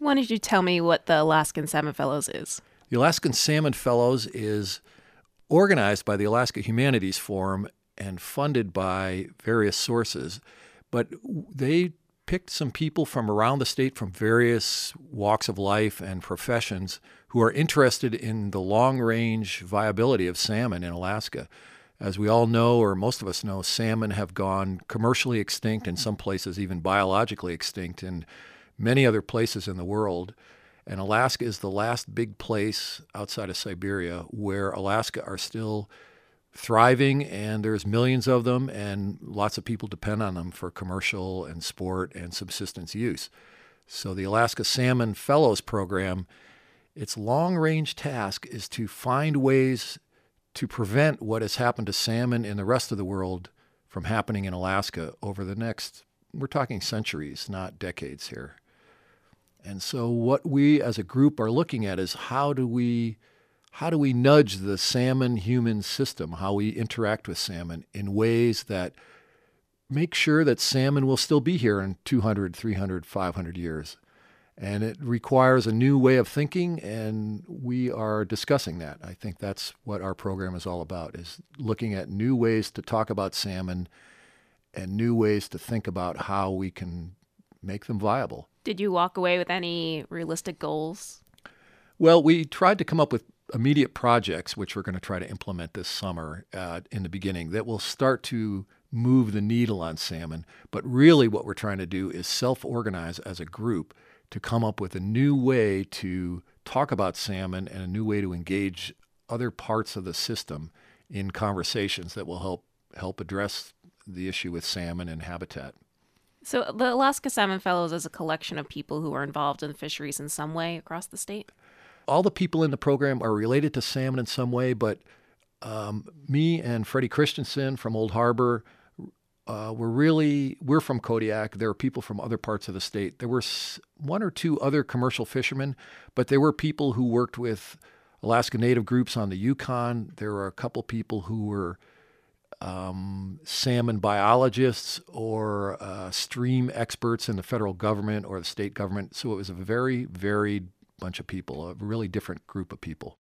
Why don't you tell me what the Alaskan Salmon Fellows is? The Alaskan Salmon Fellows is organized by the Alaska Humanities Forum and funded by various sources. But they picked some people from around the state from various walks of life and professions who are interested in the long-range viability of salmon in Alaska. As we all know, or most of us know, salmon have gone commercially extinct, in some places even biologically extinct in many other places in the world. And Alaska is the last big place outside of Siberia where Alaska are still thriving, and there's millions of them, and lots of people depend on them for commercial and sport and subsistence use. So the Alaska Salmon Fellows Program, its long-range task is to find ways to prevent what has happened to salmon in the rest of the world from happening in Alaska over the next, we're talking centuries, not decades here. And so what we as a group are looking at is how do we nudge the salmon-human system, how we interact with salmon in ways that make sure that salmon will still be here in 200, 300, 500 years. And it requires a new way of thinking, and we are discussing that. I think that's what our program is all about, is looking at new ways to talk about salmon and new ways to think about how we can make them viable. Did you walk away with any realistic goals? Well, we tried to come up with immediate projects, which we're going to try to implement this summer in the beginning, that will start to move the needle on salmon. But really what we're trying to do is self-organize as a group to come up with a new way to talk about salmon and a new way to engage other parts of the system in conversations that will help address the issue with salmon and habitat. So the Alaska Salmon Fellows is a collection of people who are involved in fisheries in some way across the state? All the people in the program are related to salmon in some way, but me and Freddie Christensen from Old Harbor, we're from Kodiak. There are people from other parts of the state. There were one or two other commercial fishermen, but there were people who worked with Alaska Native groups on the Yukon. There were a couple people who were salmon biologists or stream experts in the federal government or the state government. So it was a very varied bunch of people, a really different group of people.